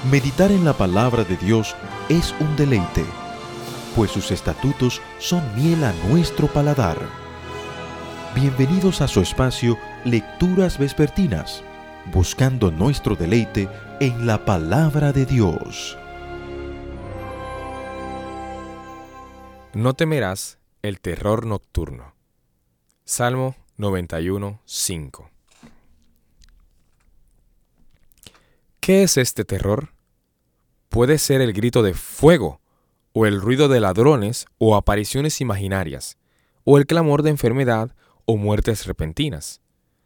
Meditar en la palabra de Dios es un deleite, pues sus estatutos son miel a nuestro paladar. Bienvenidos a su espacio Lecturas Vespertinas, buscando nuestro deleite en la palabra de Dios. No temerás el terror nocturno. Salmo 91, 5. ¿Qué es este terror? Puede ser el grito de fuego, o el ruido de ladrones, o apariciones imaginarias, o el clamor de enfermedad, o muertes repentinas.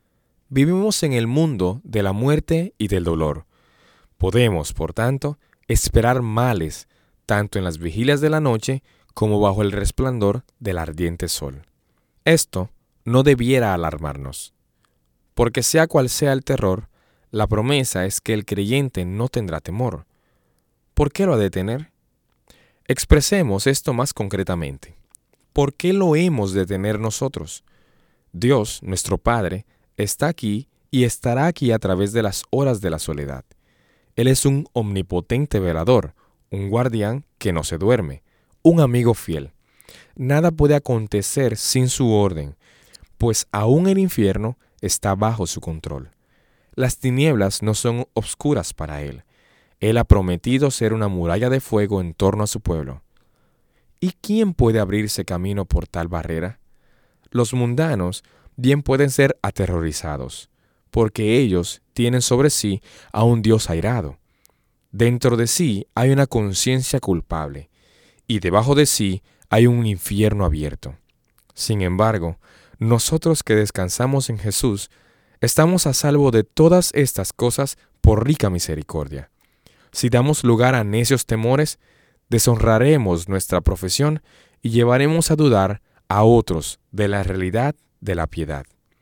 Vivimos en el mundo de la muerte y del dolor. Podemos, por tanto, esperar males, tanto en las vigilias de la noche como bajo el resplandor del ardiente sol. Esto no debiera alarmarnos, porque sea cual sea el terror, la promesa es que el creyente no tendrá temor. ¿Por qué lo ha de tener? Expresemos esto más concretamente. ¿Por qué lo hemos de tener nosotros? Dios, nuestro Padre, está aquí y estará aquí a través de las horas de la soledad. Él es un omnipotente velador, un guardián que no se duerme, un amigo fiel. Nada puede acontecer sin su orden, pues aún el infierno está bajo su control. Las tinieblas no son obscuras para Él. Él ha prometido ser una muralla de fuego en torno a su pueblo. ¿Y quién puede abrirse camino por tal barrera? Los mundanos bien pueden ser aterrorizados, porque ellos tienen sobre sí a un Dios airado. Dentro de sí hay una conciencia culpable, y debajo de sí hay un infierno abierto. Sin embargo, nosotros que descansamos en Jesús, estamos a salvo de todas estas cosas por rica misericordia. Si damos lugar a necios temores, deshonraremos nuestra profesión y llevaremos a dudar a otros de la realidad de la piedad.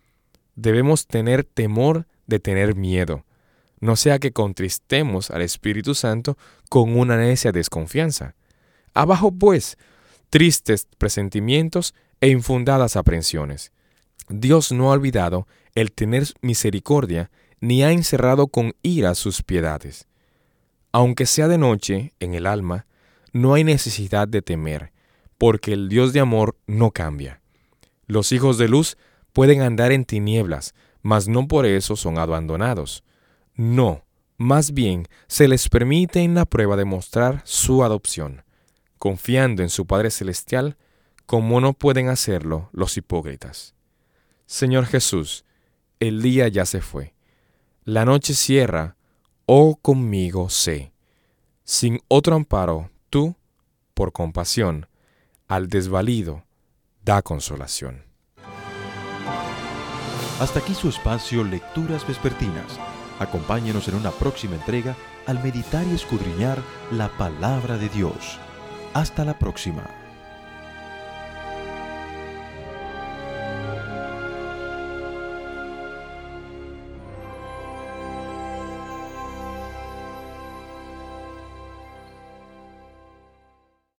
Debemos tener temor de tener miedo, no sea que contristemos al Espíritu Santo con una necia desconfianza. Abajo, pues, tristes presentimientos e infundadas aprensiones. Dios no ha olvidado el tener misericordia, ni ha encerrado con ira sus piedades. Aunque sea de noche en el alma, no hay necesidad de temer, porque el Dios de amor no cambia. Los hijos de luz pueden andar en tinieblas, mas no por eso son abandonados. No, más bien se les permite en la prueba demostrar su adopción, confiando en su Padre Celestial, como no pueden hacerlo los hipócritas. Señor Jesús, el día ya se fue. La noche cierra, oh conmigo sé. Sin otro amparo, tú, por compasión, al desvalido, da consolación. Hasta aquí su espacio Lecturas Vespertinas. Acompáñenos en una próxima entrega al meditar y escudriñar la palabra de Dios. Hasta la próxima.